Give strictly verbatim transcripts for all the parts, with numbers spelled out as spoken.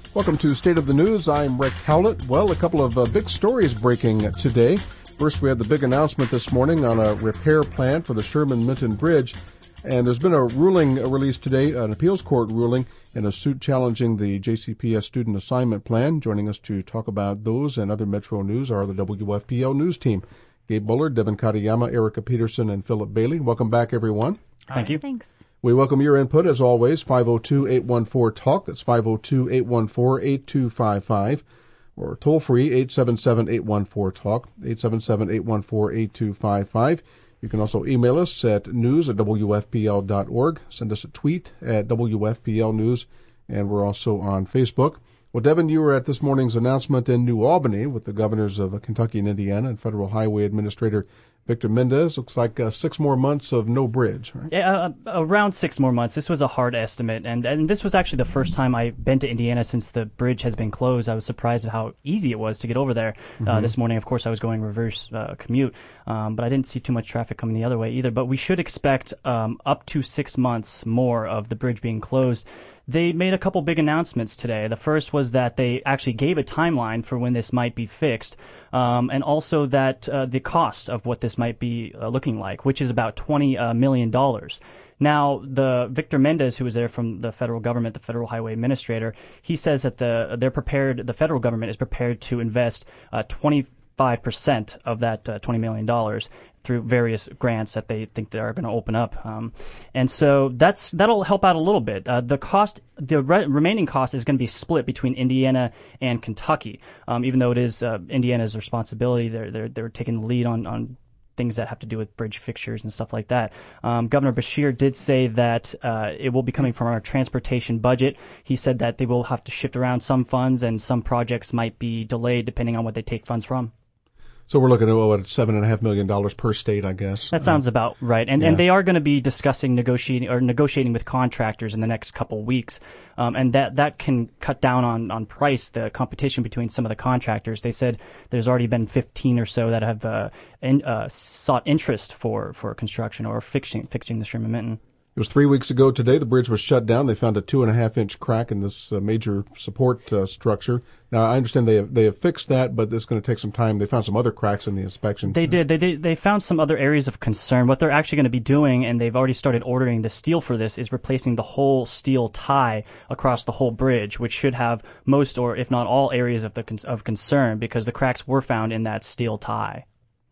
Welcome to State of the News. I'm Rick Howlett. Well, a couple of uh, big stories breaking today. First, we had the big announcement this morning on a repair plan for the Sherman-Minton Bridge. And there's been a ruling released today, an appeals court ruling, in a suit challenging the J C P S student assignment plan. Joining us to talk about those and other Metro News are the W F P L News team. Gabe Bullard, Devin Katayama, Erica Peterson, and Philip Bailey. Welcome back, everyone. Thank you. Thanks. We welcome your input, as always, five oh two, eight one four, talk. That's five oh two, eight one four, eight two five five. Or toll-free, eight seven seven, eight one four, talk, eight seven seven, eight one four, eight two five five. You can also email us at news at W F P L dot org. Send us a tweet at W F P L News, and we're also on Facebook. Well, Devin, you were at this morning's announcement in New Albany with the governors of Kentucky and Indiana and Federal Highway Administrator Victor Mendez. Looks like uh, six more months of no bridge, right? Yeah, uh, around six more months. This was a hard estimate, and, and this was actually the first time I've been to Indiana since the bridge has been closed. I was surprised at how easy it was to get over there. Uh, mm-hmm. This morning, of course, I was going reverse uh, commute, um, but I didn't see too much traffic coming the other way either. But we should expect um, up to six months more of the bridge being closed. They made a couple big announcements today. The first was that they actually gave a timeline for when this might be fixed, um, and also that uh, the cost of what this might be uh, looking like, which is about twenty million dollars. Now, the Victor Mendez, who was there from the federal government, the Federal Highway Administrator, he says that the they're prepared. The federal government is prepared to invest uh, twenty-five percent of that uh, twenty million dollars through various grants that they think they are going to open up, um, and so that's that'll help out a little bit. Uh, the cost, the re- remaining cost, is going to be split between Indiana and Kentucky. Um, even though it is uh, Indiana's responsibility, they're they're they're taking the lead on on things that have to do with bridge fixtures and stuff like that. Um, Governor Beshear did say that uh, it will be coming from our transportation budget. He said that they will have to shift around some funds, and some projects might be delayed depending on what they take funds from. So we're looking at, what, seven and a half million dollars per state, I guess. That sounds uh, about right. And yeah. and they are going to be discussing negotiating or negotiating with contractors in the next couple weeks. Um, and that, that can cut down on, on price, the competition between some of the contractors. They said there's already been fifteen or so that have uh, in, uh, sought interest for, for construction or fixing fixing the Sherman-Minton. It was three weeks ago today. The bridge was shut down. They found a two and a half inch crack in this uh, major support uh, structure. Now, I understand they have, they have fixed that, but it's going to take some time. They found some other cracks in the inspection. They did. They did. They found some other areas of concern. What they're actually going to be doing, and they've already started ordering the steel for this, is replacing the whole steel tie across the whole bridge, which should have most or if not all areas of the con- of concern, because the cracks were found in that steel tie.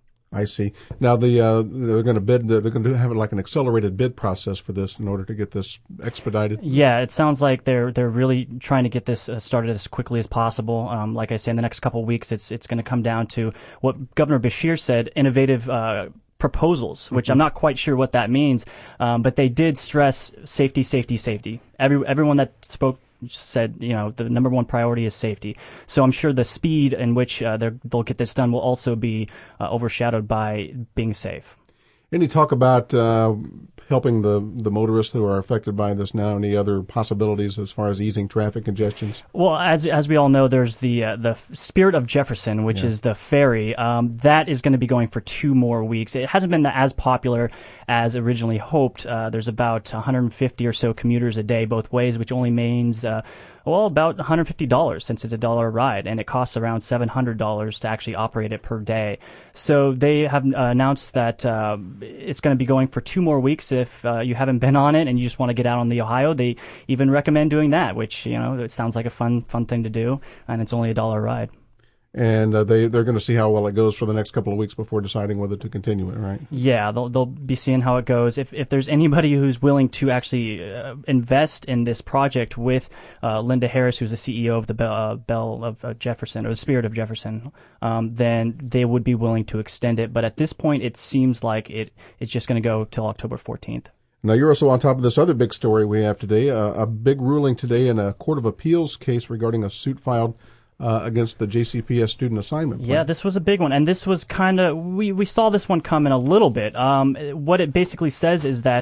I see. Now the uh, they're going to bid. They're going to have like an accelerated bid process for this in order to get this expedited. Yeah, it sounds like they're they're really trying to get this uh, started as quickly as possible. Um, like I say, in the next couple of weeks, it's it's going to come down to what Governor Beshear said: innovative Uh, proposals, which mm-hmm. I'm not quite sure what that means, um, but they did stress safety, safety, safety. Every everyone that spoke said, you know, the number one priority is safety. So I'm sure the speed in which uh, they'll get this done will also be uh, overshadowed by being safe. Any talk about uh, helping the, the motorists who are affected by this now? Any other possibilities as far as easing traffic congestions? Well, as as we all know, there's the uh, the Spirit of Jefferson, which yeah. is the ferry. Um, that is going to be going for two more weeks. It hasn't been as popular as originally hoped. Uh, there's about one hundred fifty or so commuters a day both ways, which only means uh, well about one hundred fifty dollars since it's a dollar a ride, and it costs around seven hundred dollars to actually operate it per day. So they have uh, announced that uh, it's going to be going for two more weeks. If uh, you haven't been on it and you just want to get out on the Ohio, they even recommend doing that, which, you know, it sounds like a fun fun thing to do, and it's only a dollar a ride. And uh, they, they're going to see how well it goes for the next couple of weeks before deciding whether to continue it, right? Yeah, they'll they'll be seeing how it goes. If if there's anybody who's willing to actually uh, invest in this project with uh, Linda Harris, who's the C E O of the Bell, uh, Bell of uh, Jefferson, or the Spirit of Jefferson, um, then they would be willing to extend it. But at this point, it seems like it it's just going to go till October fourteenth. Now, you're also on top of this other big story we have today, uh, a big ruling today in a Court of Appeals case regarding a suit filed Uh, against the J C P S student assignment plan. Yeah, this was a big one, and this was kind of, we, we saw this one come in a little bit. Um, what it basically says is that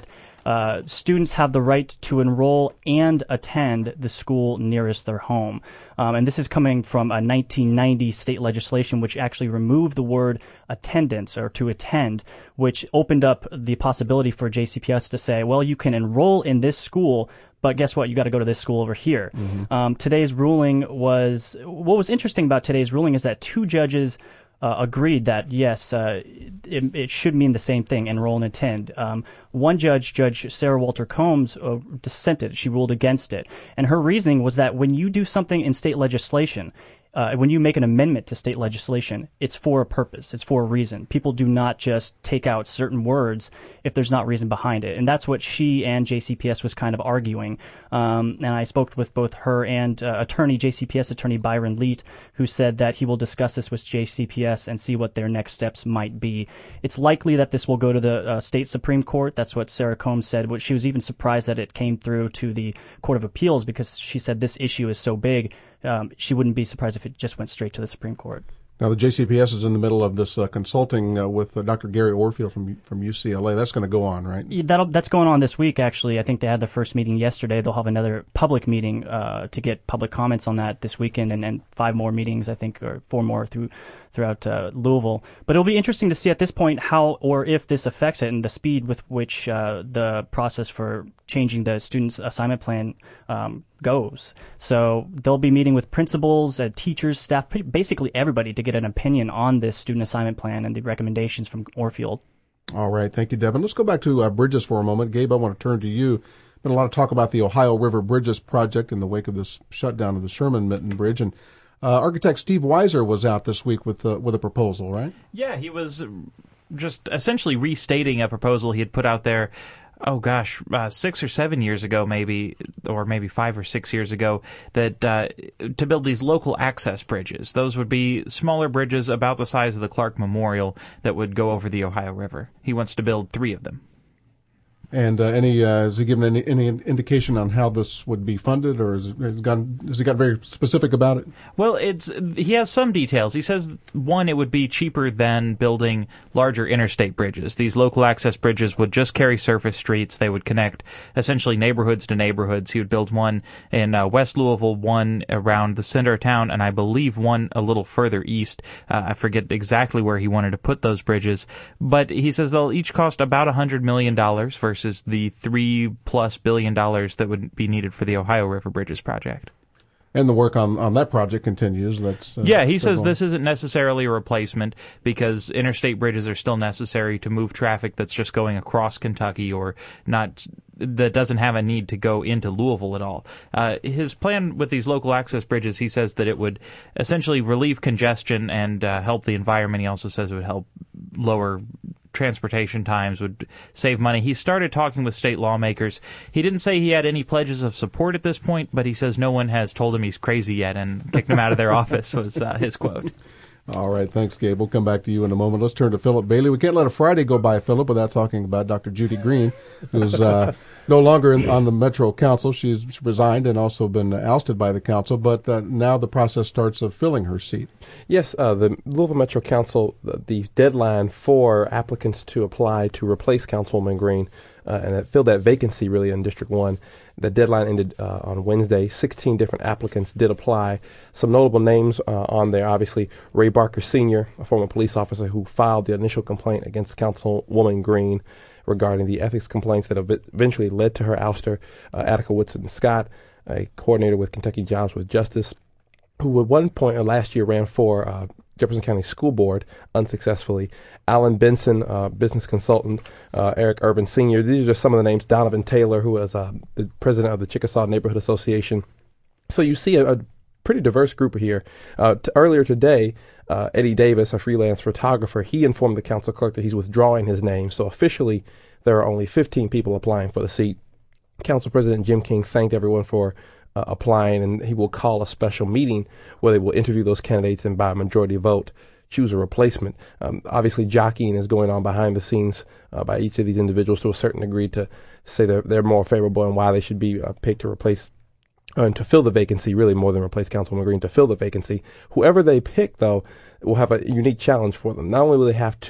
uh, students have the right to enroll and attend the school nearest their home. Um, and this is coming from a nineteen ninety state legislation which actually removed the word attendance or to attend, which opened up the possibility for J C P S to say, well, you can enroll in this school, but guess what? You got to go to this school over here. Mm-hmm. Um, today's ruling was, what was interesting about today's ruling is that two judges uh, agreed that, yes, uh, it, it should mean the same thing, enroll and attend. Um, one judge, Judge Sarah Walter Combs, uh, dissented. She ruled against it. And her reasoning was that when you do something in state legislation, Uh, when you make an amendment to state legislation, it's for a purpose. It's for a reason. People do not just take out certain words if there's not reason behind it. And that's what she and J C P S was kind of arguing. Um, and I spoke with both her and uh, attorney, J C P S attorney Byron Leet, who said that he will discuss this with J C P S and see what their next steps might be. It's likely that this will go to the uh, state Supreme Court. That's what Sarah Combs said. She was even surprised that it came through to the Court of Appeals because she said this issue is so big. Um, she wouldn't be surprised if it just went straight to the Supreme Court. Now, the J C P S is in the middle of this uh, consulting uh, with uh, Doctor Gary Orfield from from U C L A. That's going to go on, right? Yeah, that'll, that's going on this week, actually. I think they had the first meeting yesterday. They'll have another public meeting uh, to get public comments on that this weekend, and, and five more meetings, I think, or four more through throughout uh, Louisville. But it'll be interesting to see at this point how or if this affects it and the speed with which uh, the process for changing the student's assignment plan um, goes. So they'll be meeting with principals, uh, teachers, staff, basically everybody to get an opinion on this student assignment plan and the recommendations from Orfield. All right. Thank you, Devin. Let's go back to uh, bridges for a moment. Gabe, I want to turn to you. Been a lot of talk about the Ohio River Bridges project in the wake of this shutdown of the Sherman-Minton Bridge. And uh, architect Steve Weiser was out this week with uh, with a proposal, right? Yeah, he was just essentially restating a proposal he had put out there oh gosh, uh, six or seven years ago, maybe, or maybe five or six years ago, that uh, to build these local access bridges. Those would be smaller bridges about the size of the Clark Memorial that would go over the Ohio River. He wants to build three of them. And uh, any uh, has he given any, any indication on how this would be funded, or has, it, has, it gotten, has he got very specific about it? Well, it's he has some details. He says, one, it would be cheaper than building larger interstate bridges. These local access bridges would just carry surface streets. They would connect essentially neighborhoods to neighborhoods. He would build one in uh, West Louisville, one around the center of town, and I believe one a little further east. Uh, I forget exactly where he wanted to put those bridges, but he says they'll each cost about one hundred million dollars versus versus the three plus billion dollars that would be needed for the Ohio River Bridges project. And the work on, on that project continues. That's uh, yeah, he says this isn't necessarily a replacement because interstate bridges are still necessary to move traffic that's just going across Kentucky or not that doesn't have a need to go into Louisville at all. Uh, his plan with these local access bridges, he says that it would essentially relieve congestion and uh, help the environment. He also says it would help lower transportation times, would save money. He started talking with state lawmakers. He didn't say he had any pledges of support at this point, but he says no one has told him he's crazy yet and kicked him out of their office, was uh, his quote. All right, thanks, Gabe. We'll come back to you in a moment. Let's turn to Philip Bailey. We can't let a Friday go by, Philip, without talking about Doctor Judy Green, who's uh, no longer in, on the Metro Council. She's resigned and also been ousted by the council, but uh, now the process starts of filling her seat. Yes, uh, the Louisville Metro Council, the, the deadline for applicants to apply to replace Councilwoman Green uh, and that, fill that vacancy really in District one. The deadline ended uh, on Wednesday. sixteen different applicants did apply. Some notable names uh, on there, obviously, Ray Barker Senior, a former police officer who filed the initial complaint against Councilwoman Green regarding the ethics complaints that eventually led to her ouster. Uh, Attica Woodson Scott, a coordinator with Kentucky Jobs with Justice, who at one point uh, last year ran for uh, Jefferson County School Board unsuccessfully. Alan Benson, uh, business consultant, uh, Eric Urban Senior These are just some of the names. Donovan Taylor, who was uh, the president of the Chickasaw Neighborhood Association. So you see a, a pretty diverse group here. Uh, t- earlier today, uh, Eddie Davis, a freelance photographer, he informed the council clerk that he's withdrawing his name. So officially, there are only fifteen people applying for the seat. Council President Jim King thanked everyone for uh, applying, and he will call a special meeting where they will interview those candidates and by a majority vote choose a replacement. Um, obviously, jockeying is going on behind the scenes uh, by each of these individuals to a certain degree to say they're, they're more favorable and why they should be uh, picked to replace uh, and to fill the vacancy, really more than replace Councilwoman Green, to fill the vacancy. Whoever they pick, though, will have a unique challenge for them. Not only will they have to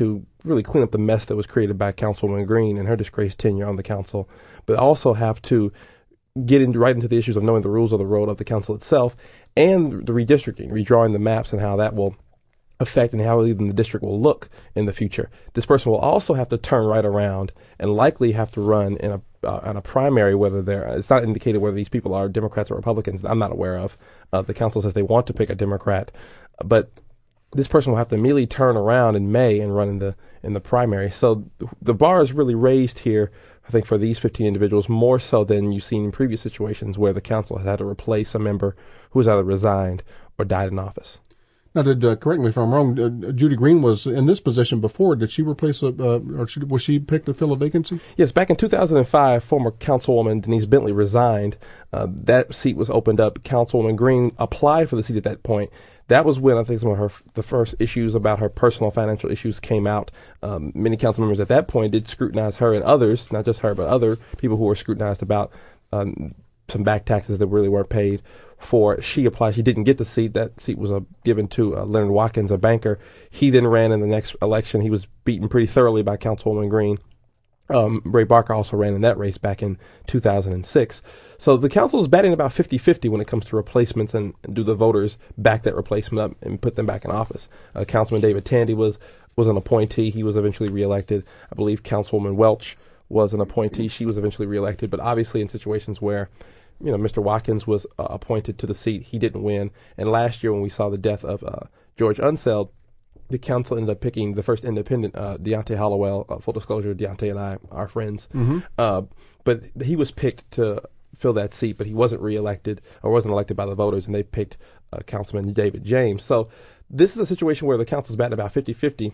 really clean up the mess that was created by Councilwoman Green and her disgraced tenure on the council, but also have to get into, right into the issues of knowing the rules of the road of the council itself and the redistricting, redrawing the maps and how that will affect and how even the district will look in the future. This person will also have to turn right around and likely have to run in a uh, in a primary, whether they're, it's not indicated whether these people are Democrats or Republicans. I'm not aware of. Uh, the council says they want to pick a Democrat, but this person will have to immediately turn around in May and run in the in the primary. So the bar is really raised here, I think, for these fifteen individuals, more so than you've seen in previous situations where the council has had to replace a member who has either resigned or died in office. Now, did uh, correct me if I'm wrong, uh, Judy Green was in this position before. Did she replace a, uh, or she, was she picked to fill a vacancy? Yes, back in two thousand five, former Councilwoman Denise Bentley resigned. Uh, that seat was opened up. Councilwoman Green applied for the seat at that point. That was when I think some of her the first issues about her personal financial issues came out. Um, many council members at that point did scrutinize her and others, not just her, but other people who were scrutinized about um, some back taxes that really weren't paid for. She applied. She didn't get the seat. That seat was uh, given to uh, Leonard Watkins, a banker. He then ran in the next election. He was beaten pretty thoroughly by Councilwoman Green. Um, Ray Barker also ran in that race back in two thousand six. So the council is batting about fifty-fifty when it comes to replacements, and, and do the voters back that replacement up and put them back in office. Uh, Councilman David Tandy was, was an appointee. He was eventually reelected. I believe Councilwoman Welch was an appointee. She was eventually reelected. But obviously in situations where, you know, Mister Watkins was uh, appointed to the seat, he didn't win. And last year when we saw the death of uh, George Unseld, the council ended up picking the first independent, uh, Deontay Hollowell. Uh, full disclosure, Deontay and I are friends. Mm-hmm. Uh, but he was picked to fill that seat, but he wasn't reelected or wasn't elected by the voters, and they picked uh, Councilman David James. So this is a situation where the council's batting about fifty-fifty,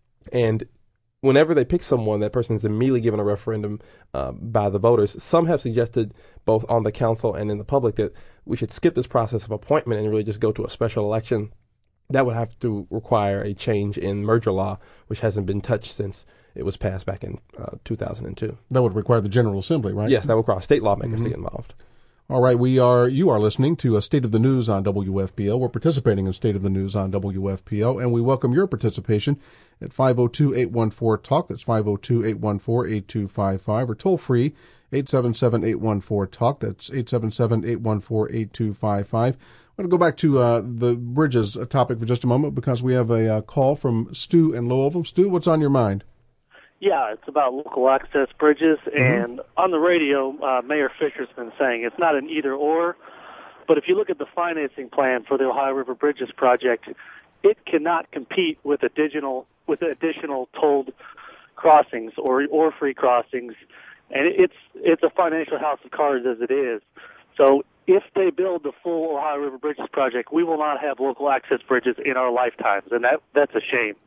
and whenever they pick someone, that person is immediately given a referendum uh, by the voters. Some have suggested, both on the council and in the public, that we should skip this process of appointment and really just go to a special election. That would have to require a change in merger law, which hasn't been touched since it was passed back in uh, two thousand two. That would require the General Assembly, right? Yes, that would require state lawmakers mm-hmm. to get involved. All right, we are. You are listening to a State of the News on W F P L. We're participating in State of the News on W F P L, and we welcome your participation at five oh two, eight one four, talk. That's five oh two, eight one four, eight two five five, or toll free eight seven seven, eight one four, talk. That's eight seven seven, eight one four, eight two five five. I'm going to go back to uh, the bridges topic for just a moment because we have a uh, call from Stu in Louisville. Stu, what's on your mind? Yeah, it's about local access bridges, and mm-hmm. on the radio, uh, Mayor Fisher's been saying it's not an either-or, but if you look at the financing plan for the Ohio River Bridges project, it cannot compete with additional with additional tolled crossings or or free crossings, and it's it's a financial house of cards as it is. So if they build the full Ohio River Bridges project, we will not have local access bridges in our lifetimes, and that that's a shame.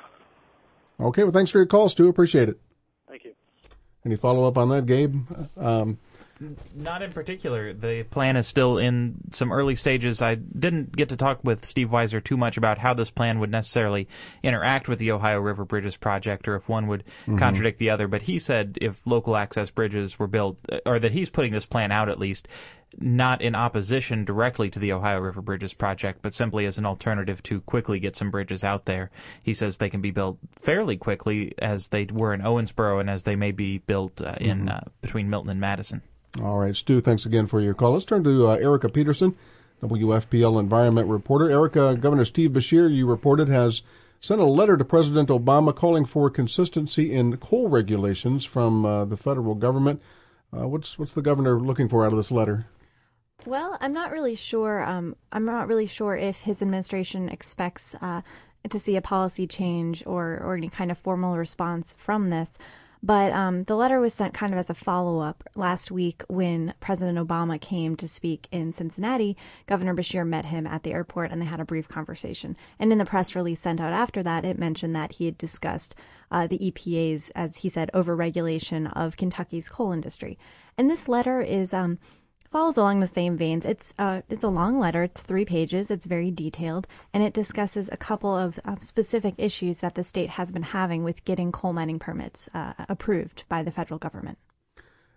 Okay, well, thanks for your call, Stu. Appreciate it. Thank you. Any follow-up on that, Gabe? Um, Not in particular. The plan is still in some early stages. I didn't get to talk with Steve Weiser too much about how this plan would necessarily interact with the Ohio River Bridges project, or if one would mm-hmm. contradict the other. But he said if local access bridges were built, or that he's putting this plan out at least, not in opposition directly to the Ohio River Bridges project, but simply as an alternative to quickly get some bridges out there. He says they can be built fairly quickly, as they were in Owensboro and as they may be built uh, in mm-hmm. uh, between Milton and Madison. All right, Stu, thanks again for your call. Let's turn to uh, Erica Peterson, W F P L Environment Reporter. Erica, Governor Steve Beshear, you reported, has sent a letter to President Obama calling for consistency in coal regulations from uh, the federal government. Uh, what's what's the governor looking for out of this letter? Well, I'm not really sure. Um, I'm not really sure if his administration expects uh, to see a policy change or, or any kind of formal response from this. But um, the letter was sent kind of as a follow-up. Last week when President Obama came to speak in Cincinnati, Governor Beshear met him at the airport and they had a brief conversation. And in the press release sent out after that, it mentioned that he had discussed uh, the E P A's, as he said, overregulation of Kentucky's coal industry. And this letter is... Um, follows along the same veins. It's uh, it's a long letter. It's three pages. It's very detailed, and it discusses a couple of uh, specific issues that the state has been having with getting coal mining permits uh, approved by the federal government.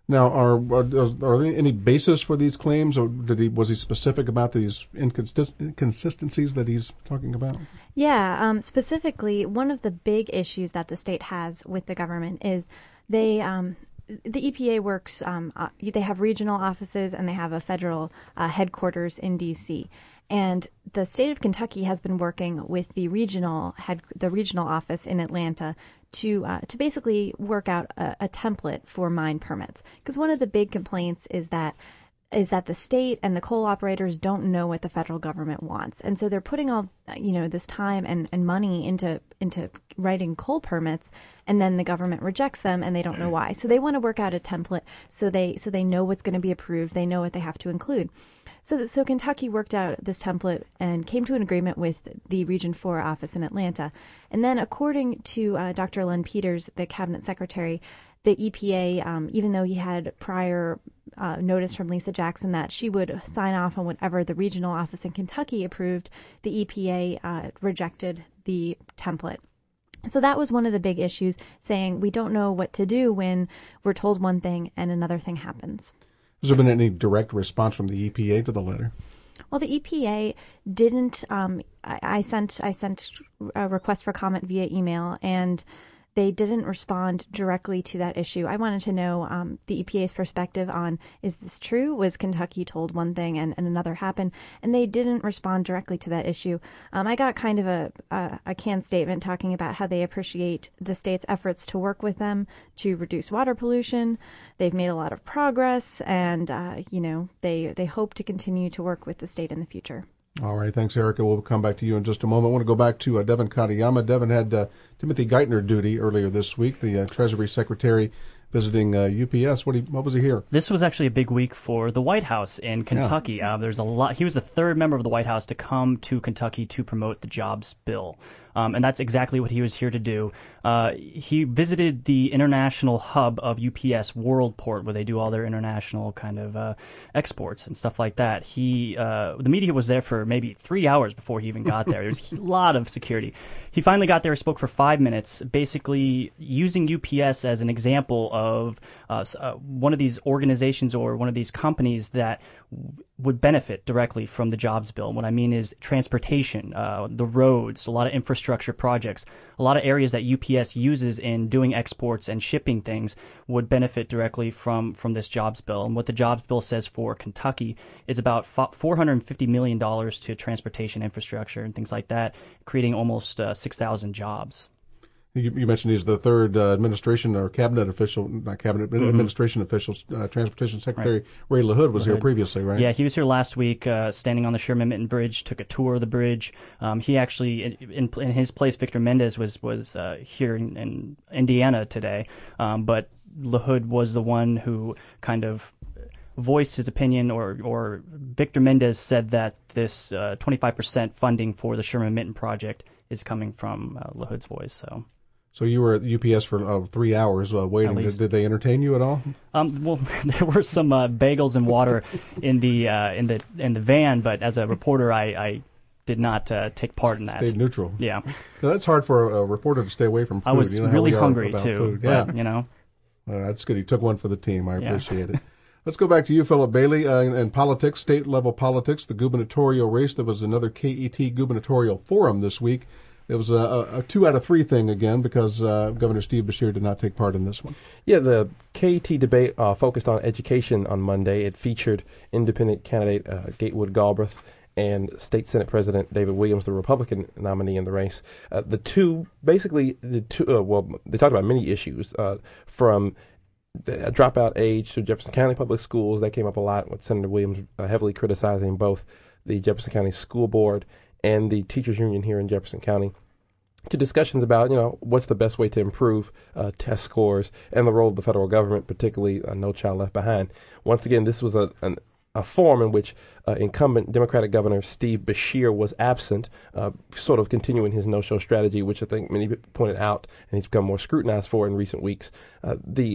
Now, are are there any basis for these claims, or did he was he specific about these inconsist- inconsistencies that he's talking about? Yeah, um, specifically, one of the big issues that the state has with the government is they um, the E P A works. Um, uh, they have regional offices and they have a federal uh, headquarters in D C. And the state of Kentucky has been working with the regional head, the regional office in Atlanta to uh, to basically work out a, a template for mine permits. Because one of the big complaints is that is that the state and the coal operators don't know what the federal government wants, and so they're putting all you know this time and, and money into into writing coal permits, and then the government rejects them, and they don't know why. So they want to work out a template so they so they know what's going to be approved. They know what they have to include. So, so Kentucky worked out this template and came to an agreement with the Region four office in Atlanta. And then according to uh, Doctor Len Peters, the cabinet secretary, the E P A, um, even though he had prior uh, notice from Lisa Jackson that she would sign off on whatever the regional office in Kentucky approved, the E P A uh, rejected the template. So that was one of the big issues, saying we don't know what to do when we're told one thing and another thing happens. Has there been any direct response from the E P A to the letter? Well, the E P A didn't. Um, I, I sent I sent a request for comment via email, and they didn't respond directly to that issue. I wanted to know um, the E P A's perspective on, is this true? Was Kentucky told one thing and, and another happened? And they didn't respond directly to that issue. Um, I got kind of a, a, a canned statement talking about how they appreciate the state's efforts to work with them to reduce water pollution. They've made a lot of progress, and, uh, you know, they, they hope to continue to work with the state in the future. All right. Thanks, Erica. We'll come back to you in just a moment. I want to go back to uh, Devin Katayama. Devin had uh, Timothy Geithner duty earlier this week, the uh, Treasury Secretary visiting uh, U P S. What, he, what was he here? This was actually a big week for the White House in Kentucky. Yeah. Uh, there's a lot. He was the third member of the White House to come to Kentucky to promote the jobs bill. Um, and that's exactly what he was here to do. Uh, he visited the international hub of U P S, Worldport, where they do all their international kind of uh, exports and stuff like that. He, uh, the media was there for maybe three hours before he even got there. There was a lot of security. He finally got there, spoke for five minutes, basically using U P S as an example of uh, uh, one of these organizations or one of these companies that w- would benefit directly from the jobs bill. What I mean is transportation, uh, the roads, a lot of infrastructure projects, a lot of areas that U P S uses in doing exports and shipping things would benefit directly from, from this jobs bill. And what the jobs bill says for Kentucky is about four hundred fifty million dollars to transportation infrastructure and things like that, creating almost uh, six thousand jobs. You, you mentioned he's the third uh, administration or cabinet official, not cabinet, but mm-hmm. administration official. Uh, Transportation Secretary right. Ray LaHood was LaHood. here previously, right? Yeah, he was here last week, uh, standing on the Sherman-Minton Bridge, took a tour of the bridge. Um, he actually, in, in his place, Victor Mendez was was uh, here in, in Indiana today, um, but LaHood was the one who kind of voiced his opinion, or, or Victor Mendez said that this uh, twenty-five percent funding for the Sherman-Minton project is coming from uh, LaHood's voice, so... So you were at U P S for uh, three hours uh, waiting. Did, did they entertain you at all? Um, well, there were some uh, bagels and water in the uh, in the in the van, but as a reporter, I, I did not uh, take part in that. Stayed neutral. Yeah, now, that's hard for a reporter to stay away from food. I was you know really how we hungry about too. Food. But, yeah, you know, uh, that's good. He took one for the team. I yeah. appreciate it. Let's go back to you, Philip Bailey, uh, in, in politics, state level politics, the gubernatorial race. There was another K E T gubernatorial forum this week. It was a, a, a two out of three thing again because uh, Governor Steve Beshear did not take part in this one. Yeah, the K E T debate uh, focused on education on Monday. It featured independent candidate uh, Gatewood Galbraith and State Senate President David Williams, the Republican nominee in the race. Uh, the two, basically, the two. Uh, well, they talked about many issues uh, from the dropout age to Jefferson County Public Schools. That came up a lot with Senator Williams uh, heavily criticizing both the Jefferson County School Board and the teachers union here in Jefferson County, to discussions about, you know, what's the best way to improve uh, test scores and the role of the federal government, particularly uh, No Child Left Behind. Once again, this was a an, a forum in which uh, incumbent Democratic Governor Steve Beshear was absent, uh, sort of continuing his no-show strategy, which I think many people pointed out and he's become more scrutinized for in recent weeks. Uh, the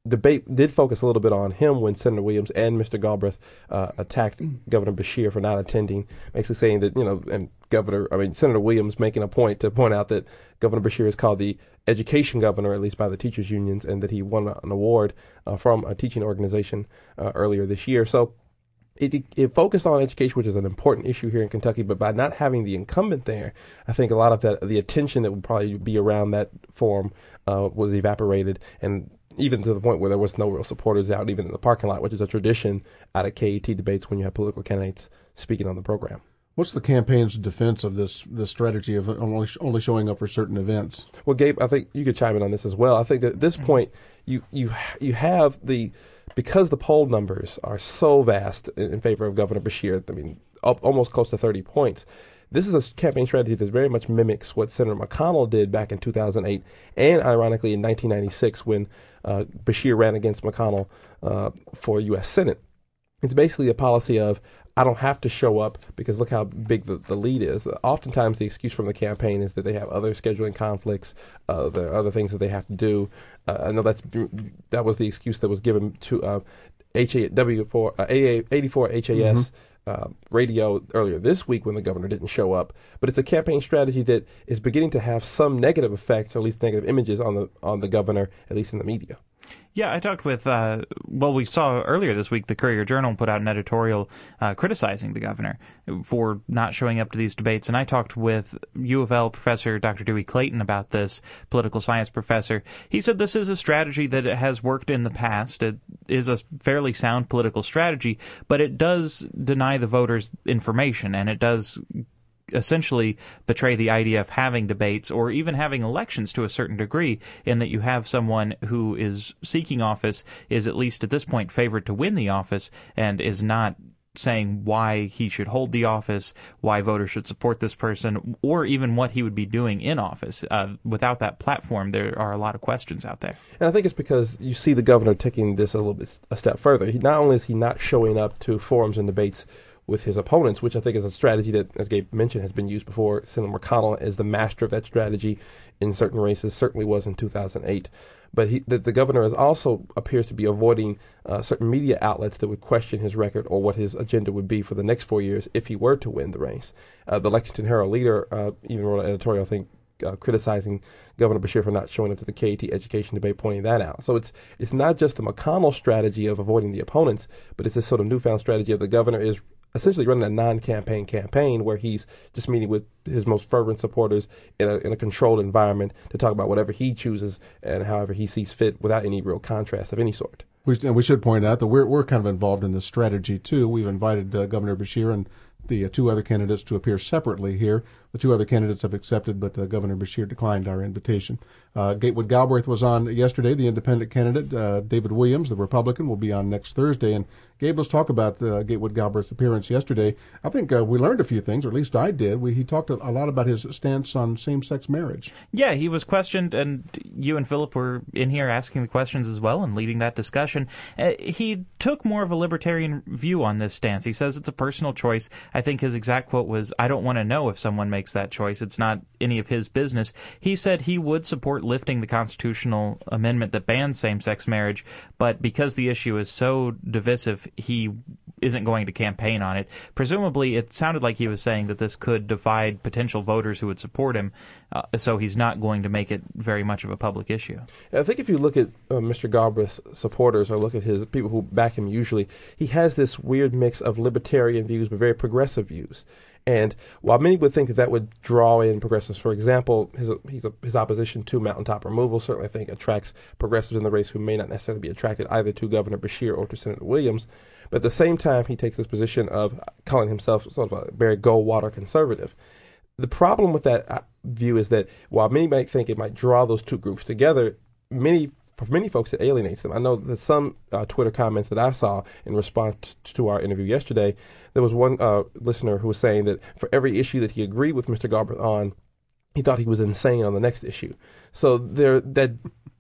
debate did focus a little bit on him when Senator Williams and Mister Galbraith uh, attacked Governor Beshear for not attending, basically saying that, you know, and Governor, I mean, Senator Williams making a point to point out that Governor Beshear is called the education governor, at least by the teachers unions, and that he won an award uh, from a teaching organization uh, earlier this year. So It, it, it focused on education, which is an important issue here in Kentucky, but by not having the incumbent there, I think a lot of that, the attention that would probably be around that forum uh, was evaporated, and even to the point where there was no real supporters out, even in the parking lot, which is a tradition out of K E T debates when you have political candidates speaking on the program. What's the campaign's defense of this this strategy of only only showing up for certain events? Well, Gabe, I think you could chime in on this as well. I think that at this point, you you you have the because the poll numbers are so vast in, in favor of Governor Beshear. I mean, up almost close to thirty points. This is a campaign strategy that very much mimics what Senator McConnell did back in two thousand eight, and ironically in nineteen ninety-six when uh, Beshear ran against McConnell uh, for U S Senate. It's basically a policy of, I don't have to show up because look how big the, the lead is. Oftentimes the excuse from the campaign is that they have other scheduling conflicts, uh, there are other things that they have to do. Uh, I know that's that was the excuse that was given to uh, H A W for uh, eighty-four H A S mm-hmm. uh, radio earlier this week when the governor didn't show up. But it's a campaign strategy that is beginning to have some negative effects, or at least negative images on the on the governor, at least in the media. Yeah, I talked with, uh, well, we saw earlier this week the Courier-Journal put out an editorial uh, criticizing the governor for not showing up to these debates, and I talked with U of L professor Doctor Dewey Clayton about this, political science professor. He said this is a strategy that has worked in the past. It is a fairly sound political strategy, but it does deny the voters information, and it does essentially betray the idea of having debates or even having elections to a certain degree, in that you have someone who is seeking office, is at least at this point favored to win the office, and is not saying why he should hold the office, why voters should support this person, or even what he would be doing in office. Uh, without that platform, there are a lot of questions out there. And I think it's because you see the governor taking this a little bit a step further. He, not only is he not showing up to forums and debates with his opponents, which I think is a strategy that, as Gabe mentioned, has been used before. Senator McConnell is the master of that strategy in certain races, certainly was in two thousand eight. But he, the, the governor is also appears to be avoiding uh, certain media outlets that would question his record or what his agenda would be for the next four years if he were to win the race. Uh, the Lexington Herald Leader uh, even wrote an editorial, I think, uh, criticizing Governor Beshear for not showing up to the K E T education debate, pointing that out. So it's it's not just the McConnell strategy of avoiding the opponents, but it's this sort of newfound strategy of the governor is essentially running a non-campaign campaign where he's just meeting with his most fervent supporters in a, in a controlled environment to talk about whatever he chooses and however he sees fit without any real contrast of any sort. We, and we should point out that we're we're kind of involved in this strategy too. We've invited uh, Governor Beshear and the uh, two other candidates to appear separately here. The two other candidates have accepted, but uh, Governor Beshear declined our invitation. Uh, Gatewood Galbraith was on yesterday. The independent candidate, uh, David Williams, the Republican, will be on next Thursday. And Gabe, let's talk about the uh, Gatewood Galbraith's appearance yesterday. I think uh, we learned a few things, or at least I did. We, he talked a, a lot about his stance on same-sex marriage. Yeah, he was questioned, and you and Philip were in here asking the questions as well and leading that discussion. Uh, he took more of a libertarian view on this stance. He says it's a personal choice. I think his exact quote was, "I don't want to know if someone makes that choice. It's not any of his business." He said he would support lifting the constitutional amendment that bans same-sex marriage, but because the issue is so divisive, he isn't going to campaign on it. Presumably, it sounded like he was saying that this could divide potential voters who would support him, uh, so he's not going to make it very much of a public issue. I think if you look at uh, Mister Galbraith's supporters or look at his people who back him usually, he has this weird mix of libertarian views but very progressive views. And while many would think that that would draw in progressives, for example, his his, his opposition to mountaintop removal certainly I think attracts progressives in the race who may not necessarily be attracted either to Governor Beshear or to Senator Williams. But at the same time, he takes this position of calling himself sort of a very Goldwater conservative. The problem with that view is that while many might think it might draw those two groups together, many for many folks, it alienates them. I know that some uh, Twitter comments that I saw in response to our interview yesterday, there was one uh, listener who was saying that for every issue that he agreed with Mister Galbraith on, he thought he was insane on the next issue. So there, that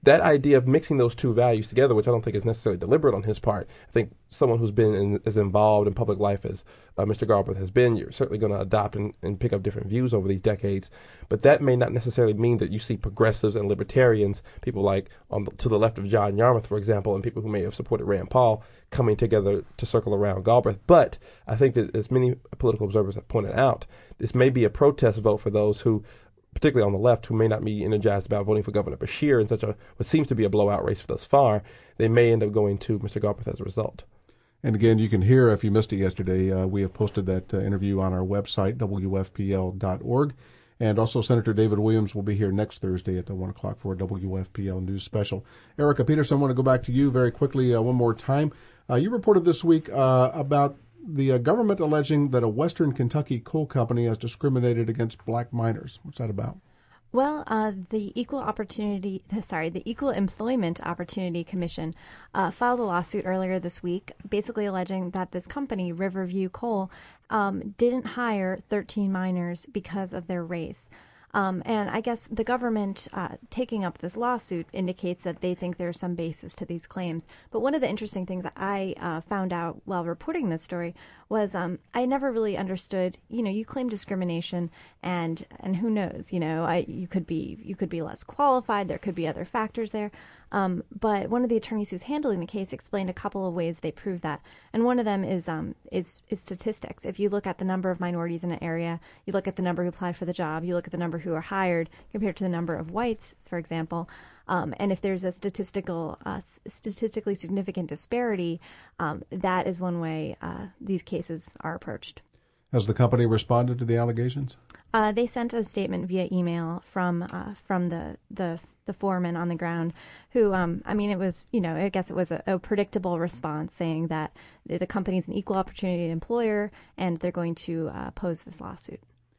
that idea of mixing those two values together, which I don't think is necessarily deliberate on his part, I think someone who's been in, as involved in public life as uh, Mister Galbraith has been, you're certainly going to adopt and, and pick up different views over these decades. But that may not necessarily mean that you see progressives and libertarians, people like on the, to the left of John Yarmuth, for example, and people who may have supported Rand Paul, coming together to circle around Galbraith. But I think that, as many political observers have pointed out, this may be a protest vote for those who, particularly on the left, who may not be energized about voting for Governor Beshear in such a what seems to be a blowout race thus far. They may end up going to Mister Galbraith as a result. And again, you can hear, if you missed it yesterday, uh, we have posted that uh, interview on our website, W F P L dot org. And also Senator David Williams will be here next Thursday at one o'clock for a W F P L News Special. Erica Peterson, I want to go back to you very quickly uh, one more time. Uh, you reported this week uh, about the uh, government alleging that a Western Kentucky coal company has discriminated against black miners. What's that about? Well, uh, the Equal Opportunity, sorry, the Equal Employment Opportunity Commission uh, filed a lawsuit earlier this week, basically alleging that this company, Riverview Coal, um, didn't hire thirteen miners because of their race. Um, and I guess the government uh, taking up this lawsuit indicates that they think there's some basis to these claims. But one of the interesting things that I uh, found out while reporting this story was um, I never really understood. You know, you claim discrimination, and and who knows? You know, I you could be you could be less qualified. There could be other factors there. Um, but one of the attorneys who's handling the case explained a couple of ways they prove that, and one of them is um, is is statistics. If you look at the number of minorities in an area, you look at the number who applied for the job, you look at the number who are hired compared to the number of whites, for example. Um, and if there's a statistical, uh, statistically significant disparity, um, that is one way uh, these cases are approached. Has the company responded to the allegations? Uh, they sent a statement via email from uh, from the, the the foreman on the ground, who, um, I mean, it was, you know, I guess it was a, a predictable response, saying that the, the company is an equal opportunity employer and they're going to uh, oppose this lawsuit.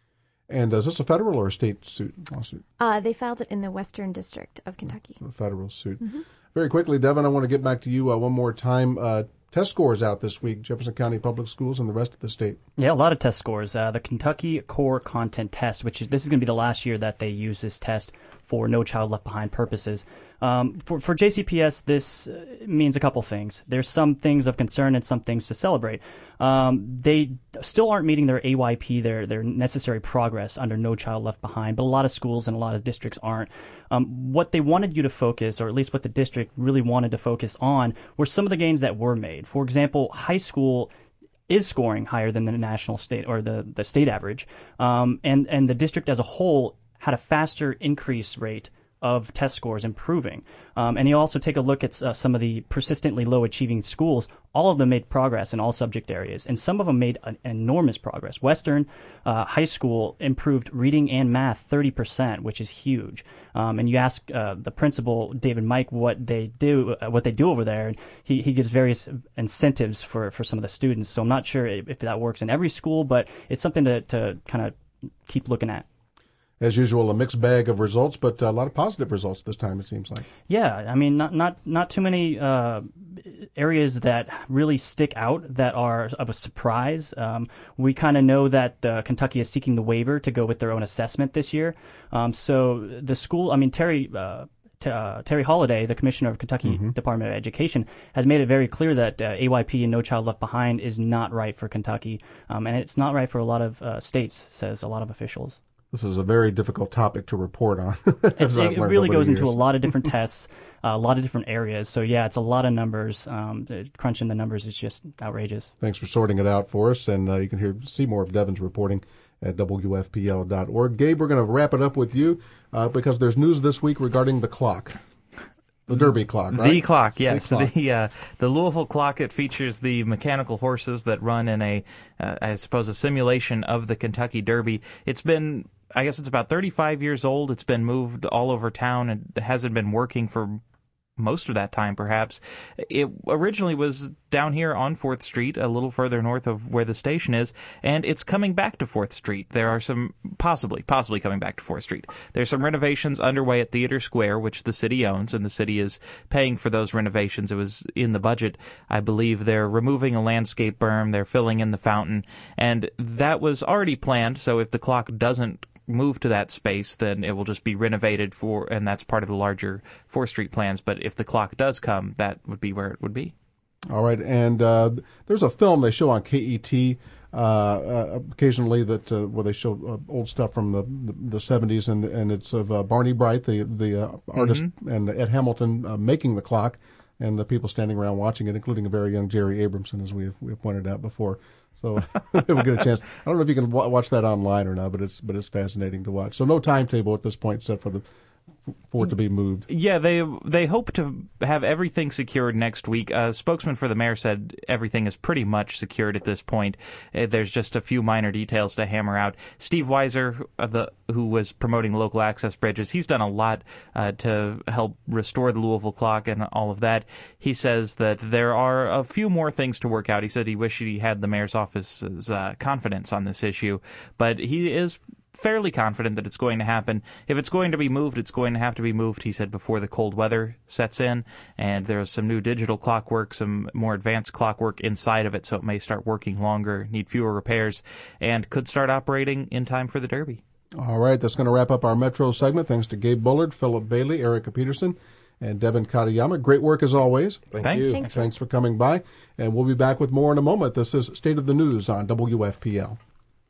And is this a federal or a state suit lawsuit? Uh, they filed it in the Western District of Kentucky. A federal suit. Mm-hmm. Very quickly, Devin, I want to get back to you uh, one more time. Uh, test scores out this week, Jefferson County Public Schools and the rest of the state. Yeah, a lot of test scores. Uh, the Kentucky Core Content Test, which is this is going to be the last year that they use this test for No Child Left Behind purposes. Um, for, for J C P S, this uh, means a couple things. There's some things of concern and some things to celebrate. Um, they still aren't meeting their A Y P, their their necessary progress under No Child Left Behind, but a lot of schools and a lot of districts aren't. Um, what they wanted you to focus, or at least what the district really wanted to focus on, were some of the gains that were made. For example, high school is scoring higher than the national state or the, the state average, um, and, and the district as a whole had a faster increase rate of test scores improving. Um, and you also take a look at uh, some of the persistently low achieving schools. All of them made progress in all subject areas, and some of them made an enormous progress. Western uh, High School improved reading and math thirty percent, which is huge. Um, and you ask uh, the principal, David Mike, what they do, uh, what they do over there, and he, he gives various incentives for, for some of the students. So I'm not sure if, if that works in every school, but it's something to, to kind of keep looking at. As usual, a mixed bag of results, but a lot of positive results this time, it seems like. Yeah, I mean, not not not too many uh, areas that really stick out that are of a surprise. Um, we kind of know that uh, Kentucky is seeking the waiver to go with their own assessment this year. Um, so the school, I mean, Terry uh, t- uh, Terry Holliday, the commissioner of Kentucky mm-hmm. Department of Education, has made it very clear that uh, A Y P and No Child Left Behind is not right for Kentucky, um, and it's not right for a lot of uh, states, says a lot of officials. This is a very difficult topic to report on. It's, it really goes into a lot of different tests, uh, a lot of different areas. So, yeah, it's a lot of numbers. Um, crunching the numbers is just outrageous. Thanks for sorting it out for us. And uh, you can hear see more of Devin's reporting at W F P L dot org. Gabe, we're going to wrap it up with you uh, because there's news this week regarding the clock. The Derby clock, right? The clock, yes. The, clock. the, uh, the Louisville clock, it features the mechanical horses that run in a, uh, I suppose, a simulation of the Kentucky Derby. It's been... I guess it's about thirty-five years old. It's been moved all over town and hasn't been working for most of that time, perhaps. It originally was down here on fourth Street, a little further north of where the station is, and it's coming back to fourth Street. There are some, possibly, possibly coming back to fourth Street. There's some renovations underway at Theater Square, which the city owns, and the city is paying for those renovations. It was in the budget, I believe. They're removing a landscape berm, they're filling in the fountain, and that was already planned, so if the clock doesn't move to that space, then it will just be renovated for, and that's part of the larger fourth Street plans. But if the clock does come, that would be where it would be. All right, and uh, there's a film they show on K E T uh, uh, occasionally that uh, where they show uh, old stuff from the the seventies, and and it's of uh, Barney Bright, the the uh, artist, mm-hmm. and Ed Hamilton uh, making the clock, and the people standing around watching it, including a very young Jerry Abramson, as we have, we have pointed out before. So we'll get a chance. I don't know if you can w- watch that online or not, but it's but it's fascinating to watch. So no timetable at this point, except for the for it to be moved. Yeah, they they hope to have everything secured next week. A spokesman for the mayor said everything is pretty much secured at this point. Uh, there's just a few minor details to hammer out. Steve Weiser, uh, the who was promoting local access bridges, he's done a lot uh, to help restore the Louisville clock and all of that. He says that there are a few more things to work out. He said he wished he had the mayor's office's uh, confidence on this issue, but he is fairly confident that it's going to happen. If it's going to be moved, it's going to have to be moved, he said, before the cold weather sets in. And there's some new digital clockwork, some more advanced clockwork inside of it, so it may start working longer, need fewer repairs, and could start operating in time for the Derby. All right, that's going to wrap up our Metro segment. Thanks to Gabe Bullard, Philip Bailey, Erica Peterson, and Devin Katayama. Great work as always. Thank Thanks. you. Thanks. Thanks for coming by. And we'll be back with more in a moment. This is State of the News on W F P L.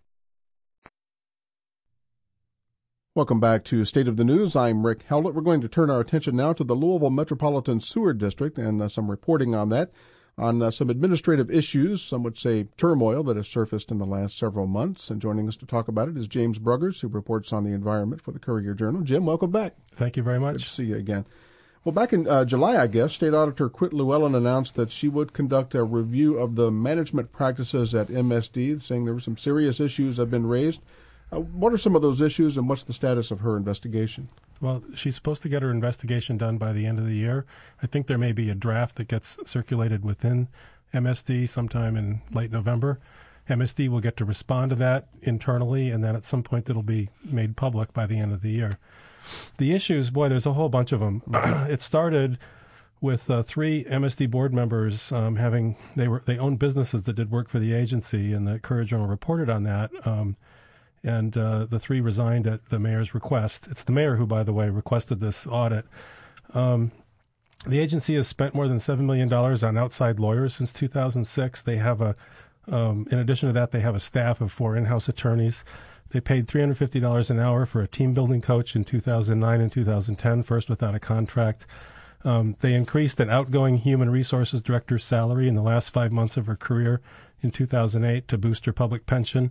Welcome back to State of the News. I'm Rick Howlett. We're going to turn our attention now to the Louisville Metropolitan Sewer District and uh, some reporting on that, on uh, some administrative issues, some would say turmoil, that has surfaced in the last several months. And joining us to talk about it is James Bruggers, who reports on the environment for the Courier-Journal. Jim, welcome back. Thank you very much. Good to see you again. Well, back in uh, July, I guess, State Auditor Quit Llewellyn announced that she would conduct a review of the management practices at M S D, saying there were some serious issues that have been raised. Uh, what are some of those issues, and what's the status of her investigation? Well, she's supposed to get her investigation done by the end of the year. I think there may be a draft that gets circulated within M S D sometime in late November. M S D will get to respond to that internally, and then at some point it'll be made public by the end of the year. The issues, boy, there's a whole bunch of them. It started with uh, three M S D board members um, having, they were they owned businesses that did work for the agency, and the Courier-Journal reported on that. Um, and uh, the three resigned at the mayor's request. It's the mayor who, by the way, requested this audit. Um, the agency has spent more than seven million dollars on outside lawyers since two thousand six. They have a, um, in addition to that, they have a staff of four in-house attorneys. They paid three hundred fifty dollars an hour for a team-building coach in two thousand nine and two thousand ten, first without a contract. Um, they increased an outgoing human resources director's salary in the last five months of her career in two thousand eight to boost her public pension.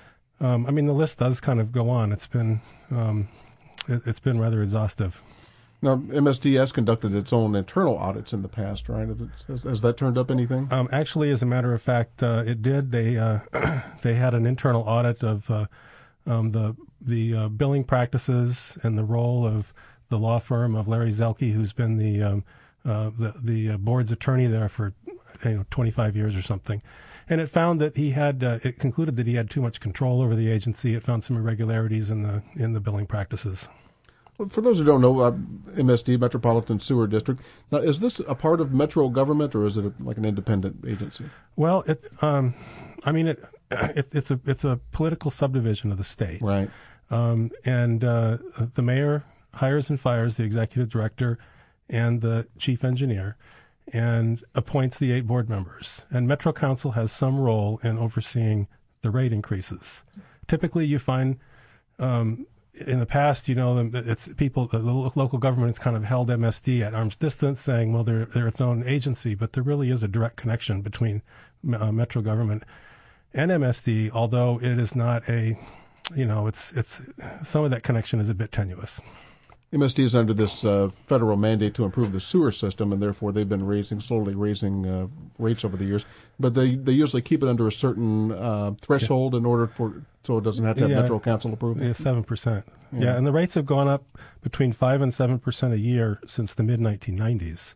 Um, I mean, the list does kind of go on. It's been um, it, it's been rather exhaustive. Now, M S D has conducted its own internal audits in the past, right? Has, has that turned up anything? Um, actually, as a matter of fact, uh, it did. They uh, they had an internal audit of uh, um, the the uh, billing practices and the role of the law firm of Larry Zelke, who's been the um, uh, the the uh, board's attorney there for you know twenty-five years or something. And it found that he had, uh, it concluded that he had too much control over the agency. It found some irregularities in the in the billing practices. Well, for those who don't know, uh, M S D, Metropolitan Sewer District, now is this a part of Metro government, or is it a, like an independent agency? Well, it, um, I mean, it, it, it's a it's a political subdivision of the state, Right. Um, and uh, the mayor hires and fires the executive director and the chief engineer, and appoints the eight board members. And Metro Council has some role in overseeing the rate increases. Typically, you find um, in the past, you know, it's people, the local government has kind of held M S D at arm's distance, saying, well, they're, they're its own agency, but there really is a direct connection between uh, Metro government and M S D, although it is not a, you know, it's it's some of that connection is a bit tenuous. M S D is under this uh, federal mandate to improve the sewer system, and therefore they've been raising, slowly raising uh, rates over the years. But they, they usually keep it under a certain uh, threshold yeah. in order for so it doesn't have to have yeah. Metro Council approval. Yeah, seven percent. Yeah. yeah, and the rates have gone up between five and seven percent a year since the mid nineteen nineties.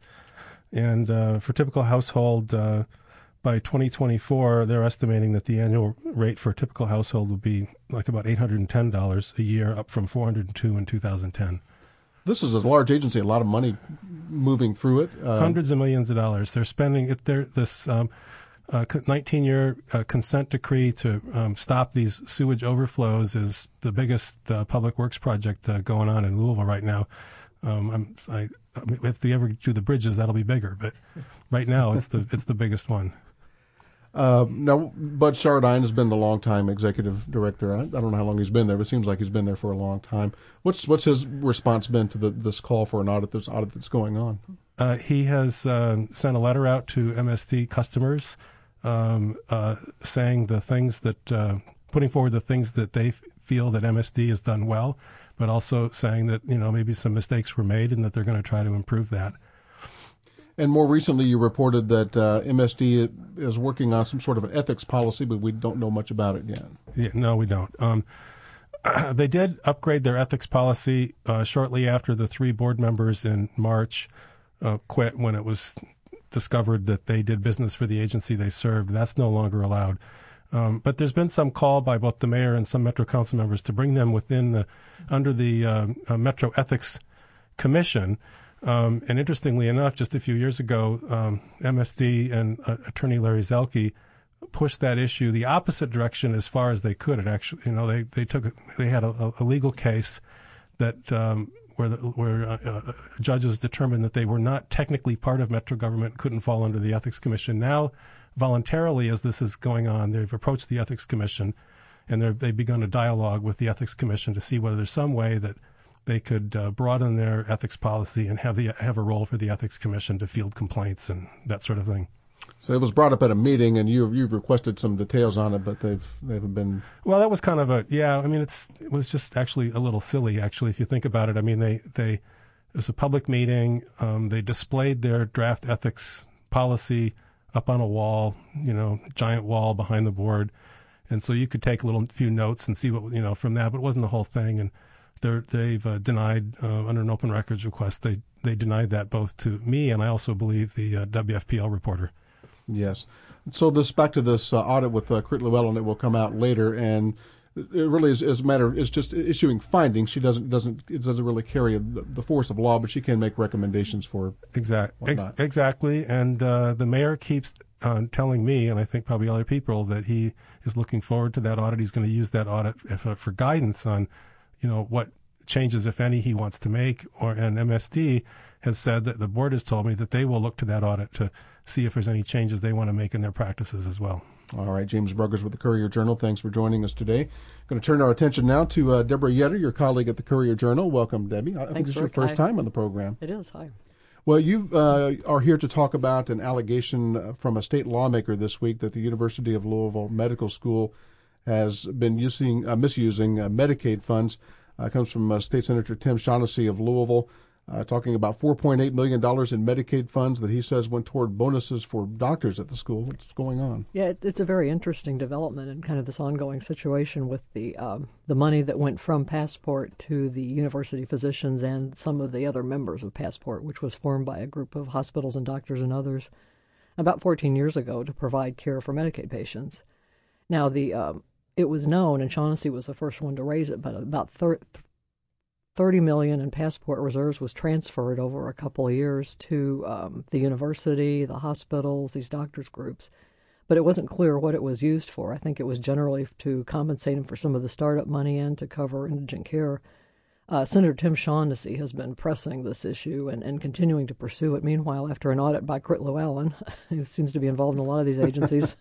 And uh, for a typical household, uh, by twenty twenty-four, they're estimating that the annual rate for a typical household will be like about eight hundred ten dollars a year, up from four hundred two dollars in two thousand ten. This is a large agency, a lot of money moving through it. Uh, Hundreds of millions of dollars. They're spending it. They're this. Um, uh, nineteen-year uh, consent decree to um, stop these sewage overflows is the biggest uh, public works project uh, going on in Louisville right now. Um, I'm, I, I mean, if they ever do the bridges, that'll be bigger. But right now, it's the it's the biggest one. Uh, now, Bud Chardine has been the longtime executive director. I, I don't know how long he's been there, but it seems like he's been there for a long time. What's what's his response been to the, this call for an audit? This audit that's going on. Uh, he has uh, sent a letter out to M S D customers, um, uh, saying the things that, uh, putting forward the things that they f- feel that M S D has done well, but also saying that, you know, maybe some mistakes were made and that they're going to try to improve that. And more recently, you reported that uh, M S D is working on some sort of an ethics policy, but we don't know much about it yet. Yeah, no, we don't. Um, they did upgrade their ethics policy uh, shortly after the three board members in March uh, quit when it was discovered that they did business for the agency they served. That's no longer allowed. Um, but there's been some call by both the mayor and some Metro Council members to bring them within the under the uh, uh, Metro Ethics Commission. Um, and interestingly enough, just a few years ago, um, M S D and uh, Attorney Larry Zelke pushed that issue the opposite direction as far as they could. It actually, you know, they they took they had a, a legal case that um, where the, where uh, uh, judges determined that they were not technically part of Metro government, couldn't fall under the Ethics Commission. Now, voluntarily, as this is going on, they've approached the Ethics Commission, and they've begun a dialogue with the Ethics Commission to see whether there's some way that they could uh, broaden their ethics policy and have the have a role for the Ethics Commission to field complaints and that sort of thing. So it was brought up at a meeting, and you you've requested some details on it, but they've they haven't been. Well, that was kind of a yeah. I mean, it's it was just actually a little silly, actually, if you think about it. I mean, they they it was a public meeting. Um, they displayed their draft ethics policy up on a wall, you know, giant wall behind the board, and so you could take a little few notes and see what you know from that. But it wasn't the whole thing, and They're, they've uh, denied, uh, under an open records request, they, they denied that both to me and I also believe the uh, W F P L reporter. Yes. So this back to this uh, audit with uh, Crit Llewellyn, it will come out later, and it really is, is a matter. It's just issuing findings. She doesn't doesn't it doesn't really carry the, the force of law, but she can make recommendations for exact ex- exactly. And uh, the mayor keeps uh, telling me, and I think probably other people, that he is looking forward to that audit. He's going to use that audit if, uh, for guidance on, you know, what changes, if any, he wants to make. Or and M S D has said that the board has told me that they will look to that audit to see if there's any changes they want to make in their practices as well. All right, James Bruggers with the Courier-Journal. Thanks for joining us today. Going to turn our attention now to uh, Deborah Yetter, your colleague at the Courier-Journal. Welcome, Debbie. I Thanks, think this is your Rick. first Hi. time on the program. It is. Hi. Well, you uh, are here to talk about an allegation from a state lawmaker this week that the University of Louisville Medical School has been using uh, misusing uh, Medicaid funds. Uh, comes from uh, State Senator Tim Shaughnessy of Louisville, uh, talking about four point eight million dollars in Medicaid funds that he says went toward bonuses for doctors at the school. What's going on? Yeah, it, it's a very interesting development and kind of this ongoing situation with the um, the money that went from Passport to the university physicians and some of the other members of Passport, which was formed by a group of hospitals and doctors and others about fourteen years ago to provide care for Medicaid patients. Now, the um, it was known, and Shaughnessy was the first one to raise it, but about thirty million dollars in Passport reserves was transferred over a couple of years to um, the university, the hospitals, these doctors' groups. But it wasn't clear what it was used for. I think it was generally to compensate them for some of the startup money and to cover indigent care. Uh, Senator Tim Shaughnessy has been pressing this issue and, and continuing to pursue it. Meanwhile, after an audit by Crit Llewellyn, who seems to be involved in a lot of these agencies,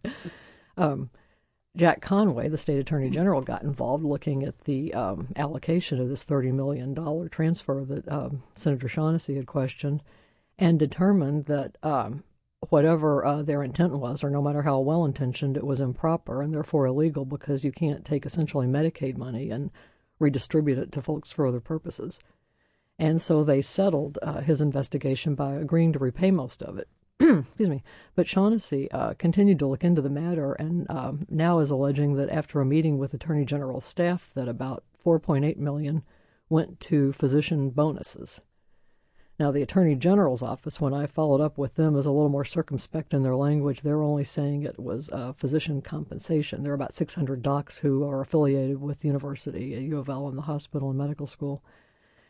um, Jack Conway, the state attorney general, got involved looking at the um, allocation of this thirty million dollars transfer that um, Senator Shaughnessy had questioned and determined that um, whatever uh, their intent was, or no matter how well-intentioned, it was improper and therefore illegal because you can't take essentially Medicaid money and redistribute it to folks for other purposes. And so they settled uh, his investigation by agreeing to repay most of it. Excuse me. But Shaughnessy uh, continued to look into the matter and um, now is alleging that after a meeting with Attorney General staff that about four point eight million dollars went to physician bonuses. Now, the Attorney General's office, when I followed up with them, is a little more circumspect in their language. They're only saying it was uh, physician compensation. There are about six hundred docs who are affiliated with the university, U of L, and the hospital and medical school.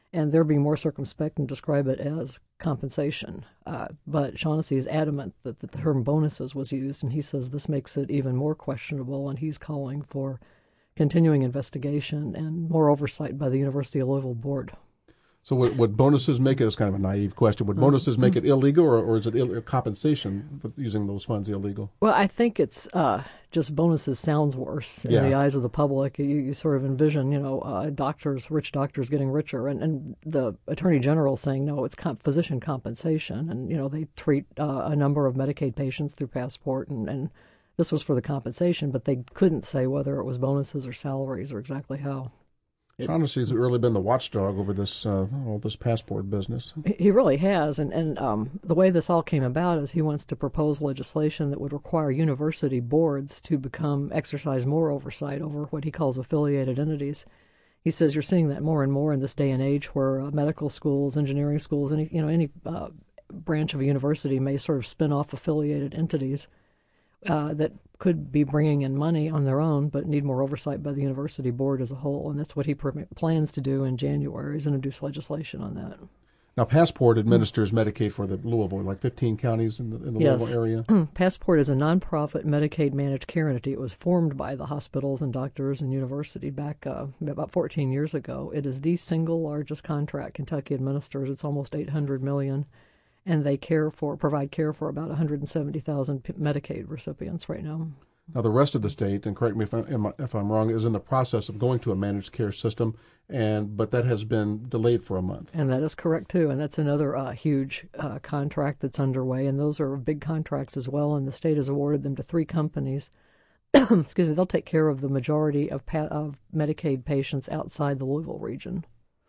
and they're being more circumspect and describe it as compensation. Uh, but Shaughnessy is adamant that, that the term bonuses was used, and he says this makes it even more questionable, and he's calling for continuing investigation and more oversight by the University of Louisville board. So would, would bonuses make it, it's kind of a naive question, would bonuses make it illegal, or, or is it Ill, compensation for using those funds illegal? Well, I think it's uh, just bonuses sounds worse in yeah. the eyes of the public. You, you sort of envision, you know, uh, doctors, rich doctors getting richer, and, and the Attorney General saying, no, it's comp- physician compensation. And, you know, they treat uh, a number of Medicaid patients through Passport, and, and this was for the compensation, but they couldn't say whether it was bonuses or salaries or exactly how. Shaughnessy's really been the watchdog over this uh, all this Passport business. He really has, and, and um, the way this all came about is he wants to propose legislation that would require university boards to become exercise more oversight over what he calls affiliated entities. He says you're seeing that more and more in this day and age, where uh, medical schools, engineering schools, any you know any uh, branch of a university may sort of spin off affiliated entities uh, that could be bringing in money on their own, but need more oversight by the university board as a whole. And that's what he pr- plans to do in January, is introduce legislation on that. Now, Passport administers mm. Medicaid for the Louisville, like fifteen counties in the, in the yes. Louisville area. Passport is a nonprofit Medicaid managed care entity. It was formed by the hospitals and doctors and university back uh, about fourteen years ago. It is the single largest contract Kentucky administers. It's almost eight hundred million dollars. And they care for, provide care for about one hundred seventy thousand Medicaid recipients right now. Now, the rest of the state, and correct me if, I, if I'm wrong, is in the process of going to a managed care system, and but that has been delayed for a month. And that is correct, too. And that's another uh, huge uh, contract that's underway. And those are big contracts as well. And the state has awarded them to three companies. Excuse me, they'll take care of the majority of, pa- of Medicaid patients outside the Louisville region.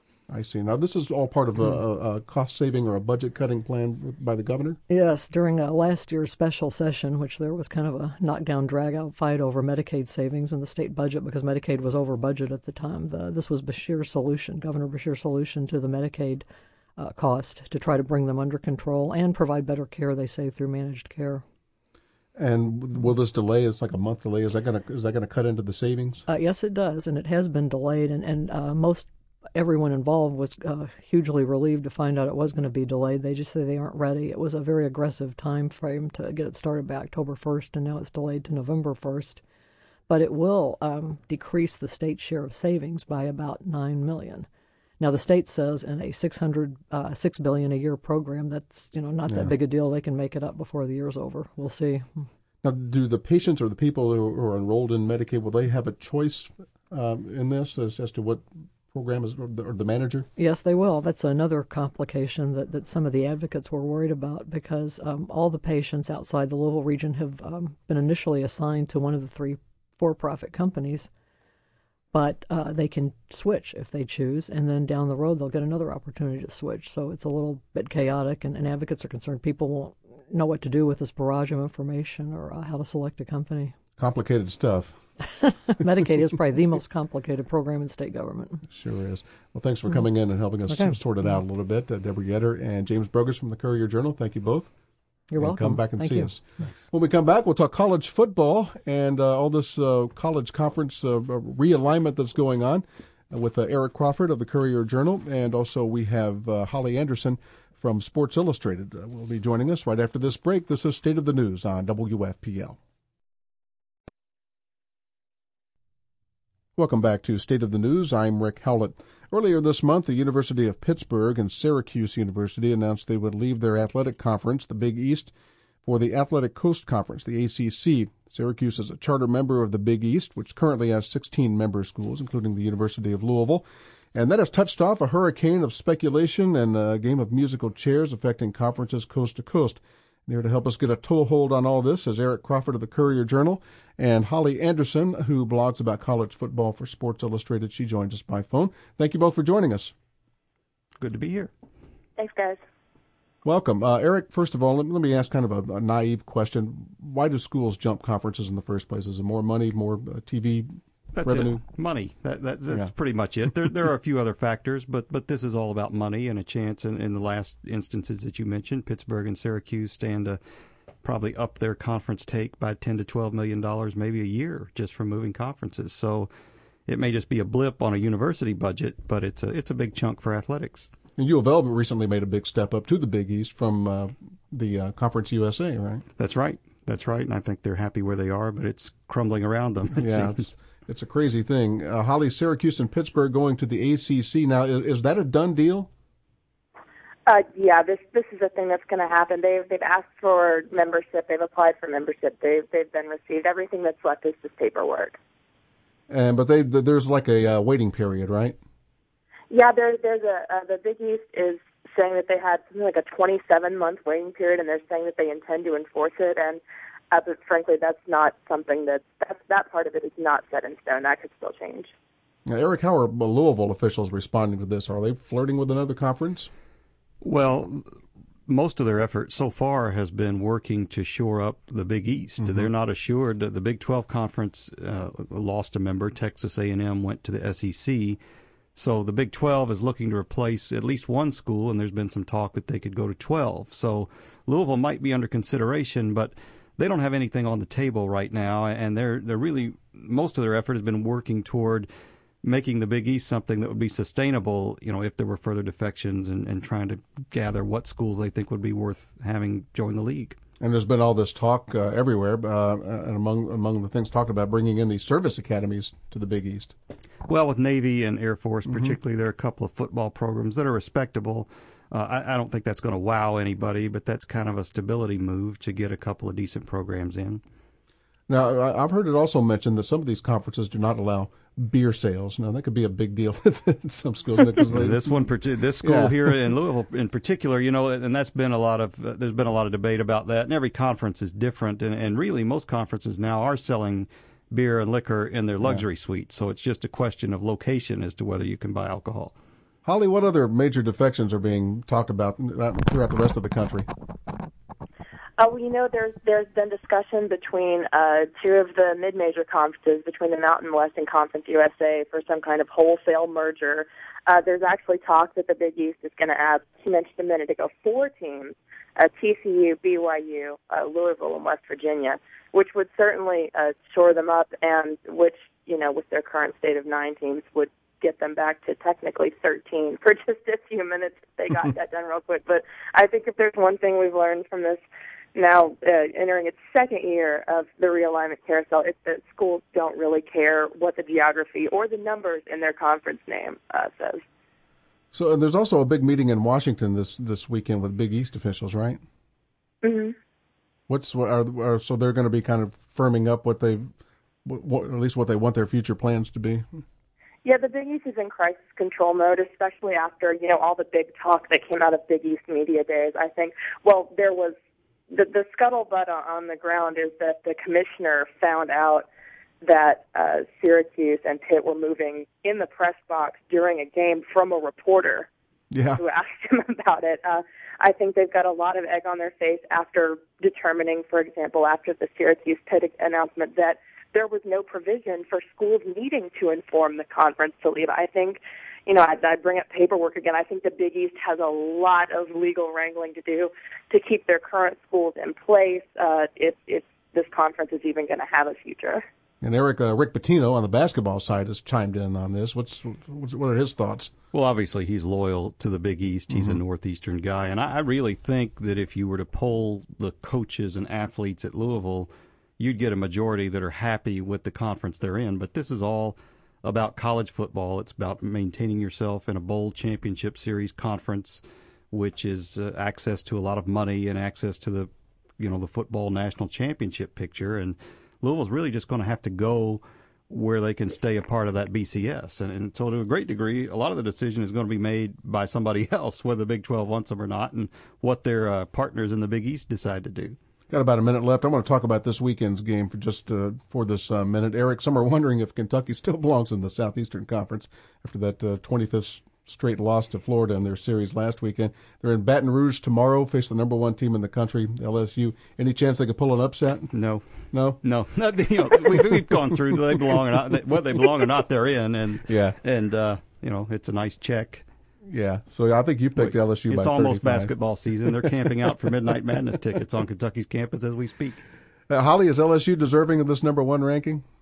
I see. Now, this is all part of a, a cost-saving or a budget-cutting plan by the governor? Yes. During uh, last year's special session, which there was kind of a knockdown, drag-out fight over Medicaid savings in the state budget because Medicaid was over budget at the time. The, this was Beshear's solution, Governor Beshear's solution to the Medicaid uh, cost, to try to bring them under control and provide better care, they say, through managed care. And will this delay? It's like a month delay. Is that going to is that going to cut into the savings? Uh, yes, it does, and it has been delayed, and and uh, most. Everyone involved was uh, hugely relieved to find out it was going to be delayed. They just say they aren't ready. It was a very aggressive time frame to get it started by October first, and now it's delayed to November first. But it will um, decrease the state's share of savings by about nine million dollars. Now, the state says in a six hundred, uh, six billion dollars a year program, that's you know not yeah. that big a deal. They can make it up before the year's over. We'll see. Now, do the patients or the people who are enrolled in Medicaid, will they have a choice um, in this as, as to what program is, or the, or the manager? Yes, they will. That's another complication that, that some of the advocates were worried about, because um, all the patients outside the Louisville region have um, been initially assigned to one of the three for-profit companies, but uh, they can switch if they choose, and then down the road they'll get another opportunity to switch. So it's a little bit chaotic, and, and advocates are concerned people won't know what to do with this barrage of information or uh, how to select a company. Complicated stuff. Medicaid is probably the most complicated program in state government. Sure is. Well, thanks for coming in and helping us okay. sort it out a little bit. Uh, Deborah Yetter and James Brogus from the Courier Journal, thank you both. You're and welcome. Come back and Thank see you. us. Thanks. When we come back, we'll talk college football and uh, all this uh, college conference uh, realignment that's going on uh, with uh, Eric Crawford of the Courier Journal, and also we have uh, Holly Anderson from Sports Illustrated uh, will be joining us right after this break. This is State of the News on W F P L. Welcome back to State of the News. I'm Rick Howlett. Earlier this month, the University of Pittsburgh and Syracuse University announced they would leave their athletic conference, the Big East, for the Athletic Coast Conference, the A C C. Syracuse is a charter member of the Big East, which currently has sixteen member schools, including the University of Louisville. And that has touched off a hurricane of speculation and a game of musical chairs affecting conferences coast to coast. And here to help us get a toehold on all this is Eric Crawford of the Courier Journal and Holly Anderson, who blogs about college football for Sports Illustrated. She joins us by phone. Thank you both for joining us. Good to be here. Thanks, guys. Welcome. Uh, Eric, first of all, let, let me ask kind of a, a naive question. Why do schools jump conferences in the first place? Is it more money, more uh, T V That's revenue? It. Money. That, that, that's yeah. pretty much it. There, there are a few other factors, but but this is all about money and a chance. In, in the last instances that you mentioned, Pittsburgh and Syracuse stand to probably up their conference take by ten to twelve million dollars, maybe a year, just from moving conferences. So it may just be a blip on a university budget, but it's a it's a big chunk for athletics. And U of L recently made a big step up to the Big East from uh, the uh, Conference U S A, right? That's right. That's right. And I think they're happy where they are, but it's crumbling around them. It yeah, seems. It's, it's a crazy thing. Uh, Holly, Syracuse and Pittsburgh going to the A C C now. Is, is that a done deal? Uh, yeah, this this is a thing that's going to happen. They've they've asked for membership. They've applied for membership. They've they've been received. Everything that's left is just paperwork. And but they there's like a uh, waiting period, right? Yeah, there there's a uh, the Big East is saying that they had something like a twenty-seven month waiting period, and they're saying that they intend to enforce it. And uh, but frankly, that's not something that that's, that part of it is not set in stone. That could still change. Now, Eric, how are Louisville officials responding to this? Are they flirting with another conference? Well, most of their effort so far has been working to shore up the Big East. Mm-hmm. They're not assured that the Big twelve Conference uh, lost a member. Texas A and M went to the S E C. So the Big twelve is looking to replace at least one school, and there's been some talk that they could go to twelve. So Louisville might be under consideration, but they don't have anything on the table right now, and they're they're really most of their effort has been working toward making the Big East something that would be sustainable, you know, if there were further defections, and, and trying to gather what schools they think would be worth having join the league. And there's been all this talk uh, everywhere, uh, and among among the things talked about bringing in these service academies to the Big East. Well, with Navy and Air Force mm-hmm. particularly, there are a couple of football programs that are respectable. Uh, I, I don't think that's going to wow anybody, but that's kind of a stability move to get a couple of decent programs in. Now, I've heard it also mentioned that some of these conferences do not allow beer sales. Now, that could be a big deal in some schools. Because they, this one, this school yeah. here in Louisville, in particular, you know, and that's been a lot of. Uh, there's been a lot of debate about that. And every conference is different, and, and really, most conferences now are selling beer and liquor in their luxury yeah. suite. So it's just a question of location as to whether you can buy alcohol. Holly, what other major defections are being talked about throughout the rest of the country? Uh, well, you know, there's there's been discussion between uh, two of the mid-major conferences, between the Mountain West and Conference U S A, for some kind of wholesale merger. Uh, there's actually talk that the Big East is going to add, you mentioned a minute ago, four teams, uh, T C U, B Y U, uh, Louisville, and West Virginia, which would certainly uh, shore them up, and which, you know, with their current state of nine teams, would get them back to technically thirteen for just a few minutes if they got that done real quick. But I think if there's one thing we've learned from this, now uh, entering its second year of the realignment carousel, it's that schools don't really care what the geography or the numbers in their conference name uh, says. So and there's also a big meeting in Washington this, this weekend with Big East officials, right? Mm-hmm. What's what are, are so they're going to be kind of firming up what they, what, at least what they want their future plans to be. Yeah, the Big East is in crisis control mode, especially after, you know, all the big talk that came out of Big East media days. I think, well, there was the, the scuttlebutt on the ground is that the commissioner found out that uh, Syracuse and Pitt were moving in the press box during a game from a reporter yeah. who asked him about it. Uh, I think they've got a lot of egg on their face after determining, for example, after the Syracuse-Pitt announcement, that there was no provision for schools needing to inform the conference to leave. I think, you know, I'd, I'd bring up paperwork again. I think the Big East has a lot of legal wrangling to do to keep their current schools in place uh, if, if this conference is even going to have a future. And Eric, uh, Rick Pitino on the basketball side has chimed in on this. What's, what's what are his thoughts? Well, obviously he's loyal to the Big East. He's mm-hmm. a Northeastern guy, and I, I really think that if you were to poll the coaches and athletes at Louisville, you'd get a majority that are happy with the conference they're in. But this is all about college football. It's about maintaining yourself in a bowl championship series conference, which is uh, access to a lot of money and access to the, you know, the football national championship picture. And Louisville's really just going to have to go where they can stay a part of that B C S. And, and so to a great degree, a lot of the decision is going to be made by somebody else, whether the Big twelve wants them or not, and what their uh, partners in the Big East decide to do. Got about a minute left. I want to talk about this weekend's game for just uh, for this uh, minute. Eric, some are wondering if Kentucky still belongs in the Southeastern Conference after that uh, twenty-fifth straight loss to Florida in their series last weekend. They're in Baton Rouge tomorrow, face the number one team in the country, L S U. Any chance they could pull an upset? No, no, no. you know, we, we've gone through. They belong or not. They, whether they belong or not, they're in. And yeah, and uh, you know, it's a nice check. Yeah, so I think you picked L S U by It's almost thirty-five. Basketball season. They're camping out for Midnight Madness tickets on Kentucky's campus as we speak. Uh, Holly, is L S U deserving of this number one ranking?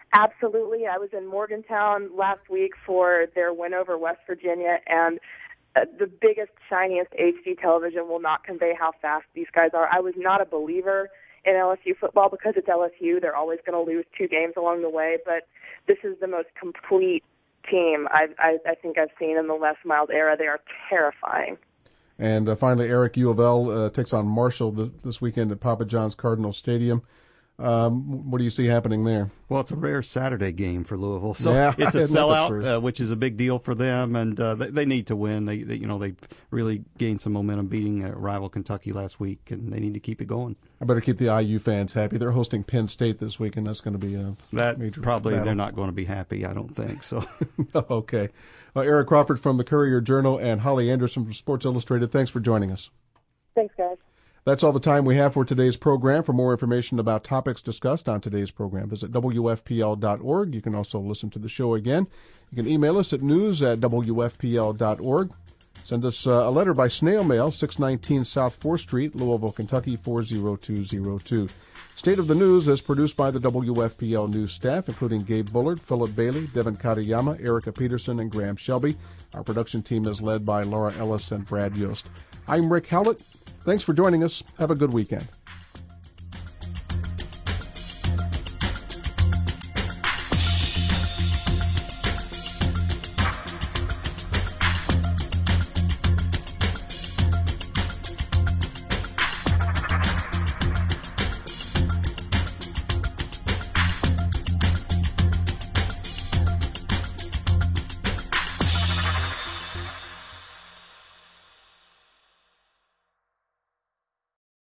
Absolutely. I was in Morgantown last week for their win over West Virginia, and uh, the biggest, shiniest H D television will not convey how fast these guys are. I was not a believer in L S U football because it's L S U. They're always going to lose two games along the way, but this is the most complete team I've, I, I think I've seen in the Les Miles era. They are terrifying. And uh, finally, Eric, U of L uh, takes on Marshall th- this weekend at Papa John's Cardinal Stadium. Um, what do you see happening there? Well, it's a rare Saturday game for Louisville, so yeah, it's a sellout, uh, which is a big deal for them, and uh, they, they need to win. They, they, you know, they've really gained some momentum beating uh, rival Kentucky last week, and they need to keep it going. I better keep the I U fans happy. They're hosting Penn State this week, and that's going to be a that major probably battle. They're not going to be happy. I don't think so. Okay, well, Eric Crawford from the Courier Journal and Holly Anderson from Sports Illustrated. Thanks for joining us. Thanks, guys. That's all the time we have for today's program. For more information about topics discussed on today's program, visit W F P L dot org. You can also listen to the show again. You can email us at news at W F P L dot org. Send us uh, a letter by snail mail, six nineteen South fourth Street, Louisville, Kentucky, four zero two zero two. State of the News is produced by the W F P L News staff, including Gabe Bullard, Philip Bailey, Devin Katayama, Erica Peterson, and Graham Shelby. Our production team is led by Laura Ellis and Brad Yost. I'm Rick Howlett. Thanks for joining us. Have a good weekend.